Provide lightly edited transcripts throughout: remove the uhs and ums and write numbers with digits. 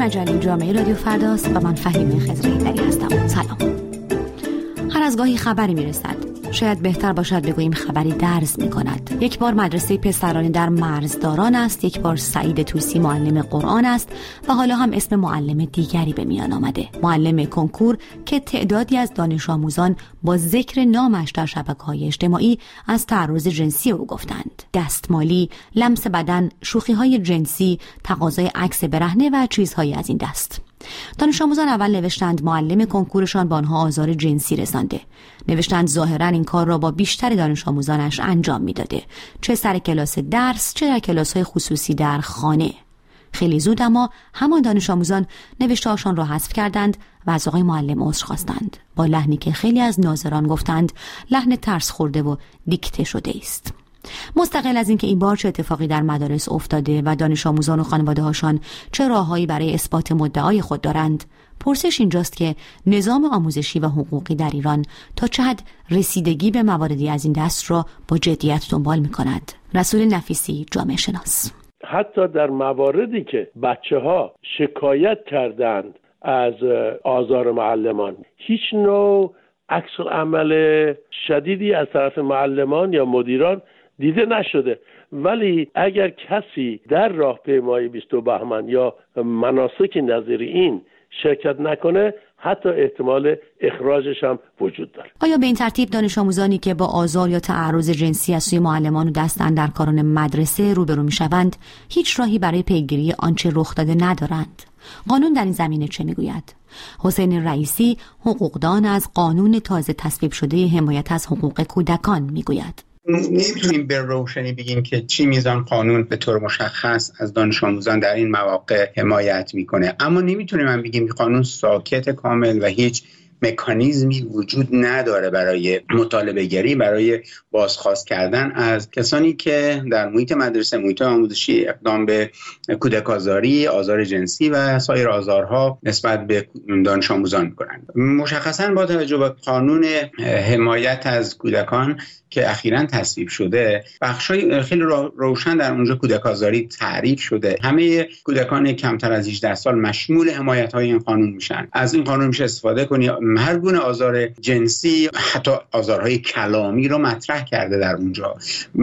مجله جامعه رادیو فرداست و من فهیمه خضرایی‌دری هستم. سلام. هر از گاهی خبری میرسد. شاید بهتر باشد بگوییم خبری درز می‌کند. یک بار مدرسه پسرانی در مرزداران است، یک بار سعید طوسی معلم قرآن است و حالا هم اسم معلم دیگری به میان آمده. معلم کنکور که تعدادی از دانش آموزان با ذکر نامش در شبکه‌های اجتماعی از تعرض جنسی او گفتند. دستمالی، لمس بدن، شوخی‌های جنسی، تقاضای عکس برهنه و چیزهایی از این دست. دانش آموزان اول نوشتند معلم کنکورشان به آنها آزار جنسی رسانده. نوشتند ظاهراً این کار را با بیشتر دانش آموزانش انجام میداده، چه سر کلاس درس چه در کلاس‌های خصوصی در خانه. خیلی زود اما همان دانش آموزان نوشته‌هاشان را حذف کردند و از آقای معلم عذر خواستند، با لحنی که خیلی از ناظران گفتند لحن ترس خورده و دیکته شده است. مستقل از اینکه این بار چه اتفاقی در مدارس افتاده و دانش آموزان و خانواده‌هاشان چه راههایی برای اثبات مدعای خود دارند، پرسش اینجاست که نظام آموزشی و حقوقی در ایران تا چه حد رسیدگی به مواردی از این دست را با جدیت دنبال می‌کند. رسول نفیسی، جامعه شناس: حتی در مواردی که بچه‌ها شکایت کردند از آزار معلمان، هیچ نوع عکس العمل شدیدی از طرف معلمان یا مدیران دیده نشده. ولی اگر کسی در راهپیمایی 20 بهمن یا مناسک نظیر این شرکت نکنه، حتی احتمال اخراجش هم وجود داره. آیا به این ترتیب دانش آموزانی که با آزار یا تعرض جنسی از سوی معلمان و دست اندرکاران مدرسه روبرو میشوند هیچ راهی برای پیگیری آنچه رخ داده ندارند؟ قانون در این زمینه چه میگوید؟ حسین رئیسی، حقوقدان، از قانون تازه تصویب شده حمایت از حقوق کودکان میگوید: نمیتونیم به روشنی بگیم که چی میزان قانون به طور مشخص از دانش آموزان در این مواقع حمایت میکنه، اما نمیتونیم هم بگیم که قانون ساکت کامل و هیچ مکانیزمی وجود نداره برای مطالبه گری، برای بازخواست کردن از کسانی که در محیط مدرسه، محیط آموزشی اقدام به کودک آزاری، آزار جنسی و سایر آزارها نسبت به دانش آموزان میکنند. مشخصاً با توجه به قانون حمایت از کودکان که اخیراً تصویب شده، بخشای خیلی روشن در اونجا کودک آزاری تعریف شده. همه کودکان کمتر از 18 سال مشمول حمایت‌های این قانون میشن. از این قانون میشه استفاده کنی. هر گونه آزار جنسی، حتی آزارهای کلامی رو مطرح کرده در اونجا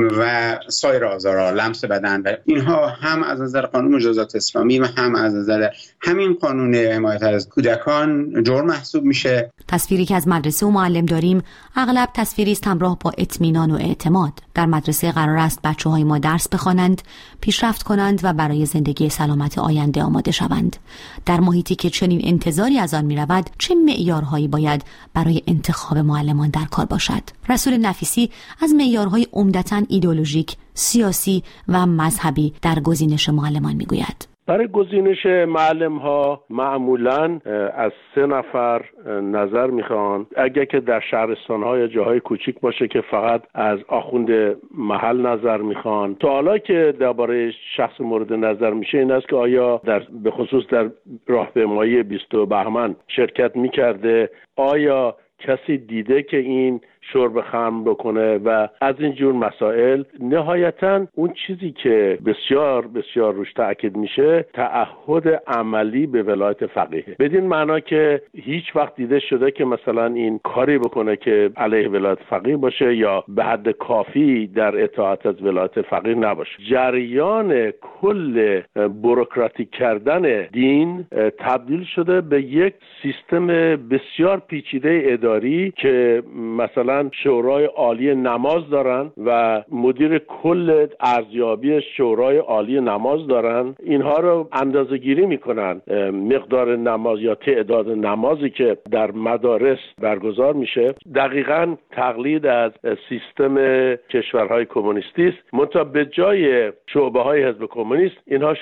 و سایر آزارها، لمس بدن و اینها هم از نظر قانون مجازات اسلامی و هم از نظر همین قانون حمایت از کودکان جرم محسوب میشه. تصویری که از مدرسه و معلم داریم اغلب تصویری است همراه با اطمینان و اعتماد. در مدرسه قرار است بچه‌های ما درس بخوانند، پیشرفت کنند و برای زندگی سلامت آینده آماده شوند. در محیطی که چنین انتظاری از آن می‌رود، چه معیارهایی باید برای انتخاب معلمان در کار باشد؟ رسول نفیسی از معیارهای عمدتاً ایدئولوژیک، سیاسی و مذهبی در گزینش معلمان می‌گوید: برای گزینش معلم ها معمولاً از 3 نفر نظر میخوان. اگر که در شهرستان ها یا جاهای کوچیک باشه که فقط از آخوند محل نظر میخوان. تا حالا که درباره شخص مورد نظر میشه این است که آیا به خصوص در راهپیمایی 20 بهمن شرکت میکرده، آیا کسی دیده که این شرب خمر بکنه و از این جور مسائل. نهایتاً اون چیزی که بسیار بسیار روش تأکید میشه تعهد عملی به ولایت فقیه، بدین معنا که هیچ وقت دیده شده که مثلا این کاری بکنه که علیه ولایت فقیه باشه یا به حد کافی در اطاعت از ولایت فقیه نباشه. جریان کل بوروکراتیک کردن دین تبدیل شده به یک سیستم بسیار پیچیده اداری که مثلا شورای عالی نماز دارن و مدیر کل ارزیابی شورای عالی نماز دارن. اینها رو اندازه‌گیری میکنن، مقدار نماز یا تعداد نمازی که در مدارس برگزار میشه دقیقاً تقلید از سیستم کشورهای کمونیستی است. منتها به جای شعبه‌های حزب کمونیست اینها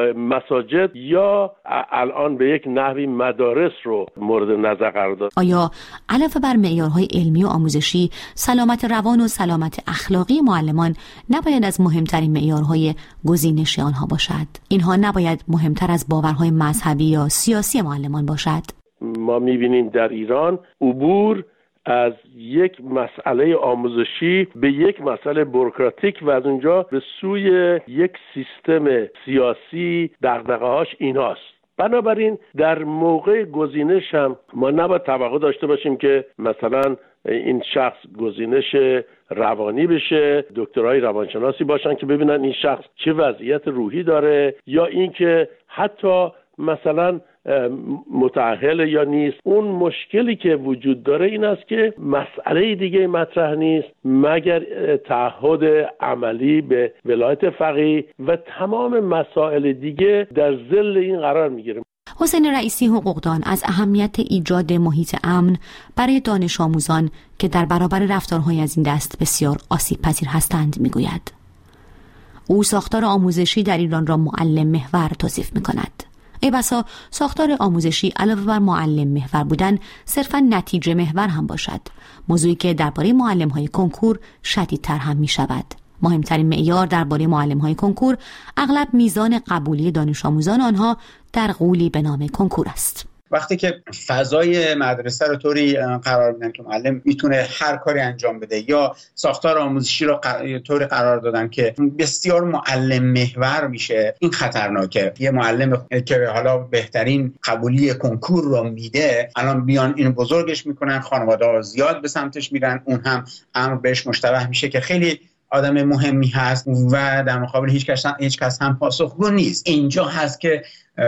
مساجد یا الان به یک نحوی مدارس رو مورد نظر قرار داد. آیا علاوه بر معیارهای علمی و آموزشی، سلامت روان و سلامت اخلاقی معلمان نباید از مهمترین معیارهای گزینش آنها باشد؟ اینها نباید مهمتر از باورهای مذهبی یا سیاسی معلمان باشد؟ ما می‌بینیم در ایران عبور از یک مسئله آموزشی به یک مسئله بوروکراتیک و از اونجا به سوی یک سیستم سیاسی دغدغه‌هاش ایناست. بنابراین در موقع گزینش هم ما نباید توقع داشته باشیم که مثلا این شخص گزینش روانی بشه، دکترای روانشناسی باشن که ببینن این شخص چه وضعیت روحی داره، یا اینکه حتی مثلا متأهل یا نیست. اون مشکلی که وجود داره این است که مسئله دیگه مطرح نیست مگر تعهد عملی به ولایت فقیه و تمام مسائل دیگه در ظل این قرار میگیره. حسین رئیسی حقوقدان از اهمیت ایجاد محیط امن برای دانش آموزان که در برابر رفتارهای از این دست بسیار آسیب پذیر هستند میگوید. او ساختار آموزشی در ایران را معلم محور توصیف میکند. ای بسا ساختار آموزشی علاوه بر معلم محور بودن صرفاً نتیجه محور هم باشد، موضوعی که درباره معلم‌های کنکور شدیدتر هم می‌شود. مهمترین معیار درباره معلم‌های کنکور اغلب میزان قبولی دانش آموزان آنها در غولی به نام کنکور است. وقتی که فضای مدرسه رو طوری قرار میدن که معلم میتونه هر کاری انجام بده، یا ساختار آموزشی رو طوری قرار دادن که بسیار معلم محور میشه، این خطرناکه. یه معلم که حالا بهترین قبولی کنکور رو میده، الان بیان اینو بزرگش میکنن، خانواده‌ها زیاد به سمتش میرن، اون هم امر بهش مشتبه میشه که خیلی آدم مهمی هست و در مقابل هیچ کس هم پاسخگو نیست. اینجا هست که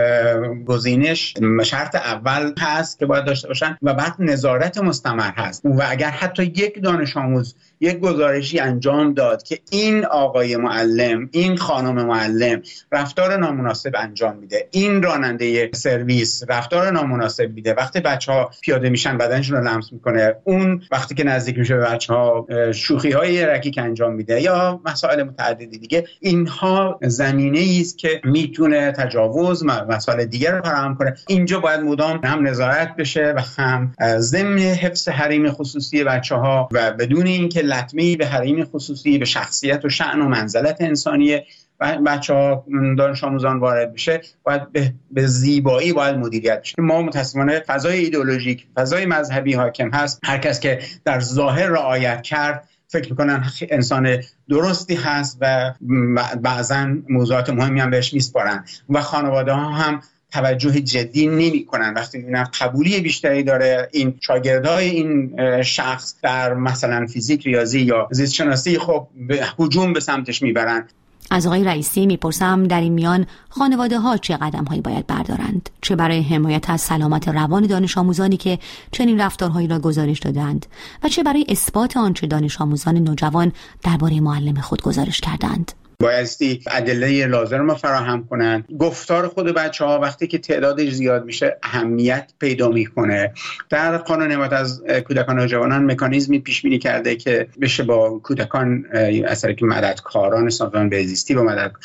گزینش شرط اول هست که باید داشته باشن و بعد نظارت مستمر هست. و اگر حتی یک دانش آموز یک گزارشی انجام داد که این آقای معلم، این خانم معلم رفتار نامناسب انجام میده، این راننده سرویس رفتار نامناسب میده، وقتی بچه‌ها پیاده میشن بدنشون رو لمس میکنه، اون وقتی که نزدیک میشه به بچه‌ها شوخی‌های رکیک انجام میده یا مسائل متعددی دیگه، اینها زمینه‌ای است که میتونه تجاوز مسائل دیگر رو فراهم کنه. اینجا باید مدام هم نظارت بشه و هم ضمن حفظ حریم خصوصی بچه‌ها و بدون اینکه لطمه‌ای به حریم خصوصی، به شخصیت و شأن و منزلت انسانی بچه‌ها دانش آموزان وارد بشه، باید به زیبایی باید مدیریت بشه. ما متأسفانه فضای ایدئولوژیک، فضای مذهبی حاکم هست. هر کس که در ظاهر رعایت کرد فکر میکنن انسان درستی هست و بعضا موضوعات مهمی هم بهش میسپارن و خانواده ها هم توجه جدی نمی کنن. وقتی میبینن قبولی بیشتری داره این شاگردای این شخص در مثلا فیزیک، ریاضی یا زیست شناسی، خب هجوم به سمتش میبرن. از آقای رئیسی میپرسم در این میان خانواده ها چه قدم هایی باید بردارند، چه برای حمایت از سلامت روان دانش آموزانی که چنین رفتارهایی را گزارش دادند و چه برای اثبات آنچه دانش آموزان نوجوان درباره معلم خود گزارش کردند. بایستی ادله لازم رو فراهم کنن. گفتار خود بچه‌ها وقتی که تعدادش زیاد میشه اهمیت پیدا میکنه. در قانون حمایت از کودکان و نوجوانان مکانیزمی پیش بینی کرده که بشه با کودکان از طریق مددکاران سازمان بهزیستی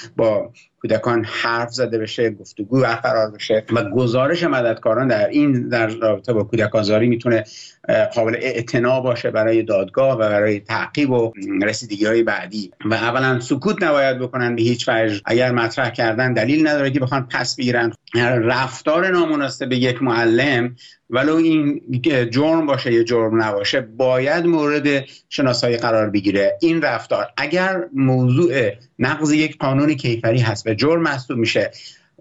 با کودکان حرف زده بشه، گفتگو برقرار بشه و گزارش مددکاران در رابطه با کودک آزاری میتونه قابل اعتنا باشه برای دادگاه و برای تعقیب و رسیدگی‌های بعدی. و اولا سکوت نباید بکنن به هیچ وجه. اگر مطرح کردن دلیل نداره که بخوان پس بگیرن. رفتار نامناسب یک معلم ولو این جرم باشه یا جرم نباشه باید مورد شناسایی قرار بگیره. این رفتار اگر موضوع نقض یک قانون کیفری هست و جرم محسوب میشه،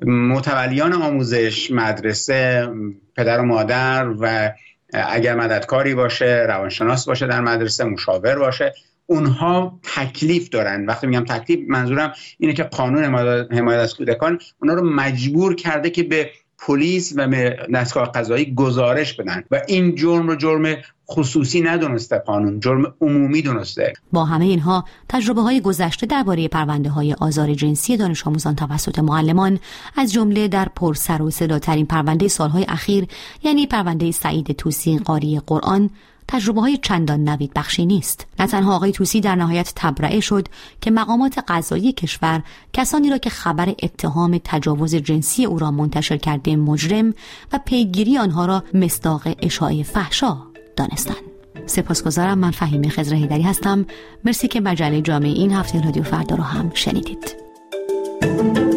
متولیان آموزش، مدرسه، پدر و مادر و اگر مددکاری باشه، روانشناس باشه در مدرسه، مشاور باشه، اونها تکلیف دارن. وقتی میگم تکلیف منظورم اینه که قانون حمایت از کودکان اونها رو مجبور کرده که به پلیس و به دستگاه قضایی گزارش بدن و این جرم رو جرم خصوصی ندونسته، قانون جرم عمومی دونسته. با همه اینها تجربه‌های گذشته درباره پرونده‌های آزار جنسی دانش آموزان توسط معلمان، از جمله در پرسر و صداترین پرونده سالهای اخیر یعنی پرونده سعید طوسی قاری قرآن، تجربه‌های چندان نوید بخشی نیست. نه تنها آقای طوسی در نهایت تبرئه شد که مقامات قضایی کشور کسانی را که خبر اتهام تجاوز جنسی او را منتشر کرده مجرم و پیگیری آنها را مصداق اشاعه فحشا دانستند. سپاسگزارم. من فهیمه خضر حیدری هستم. مرسی که مجله جامعه این هفته رادیو فردا را هم شنیدید.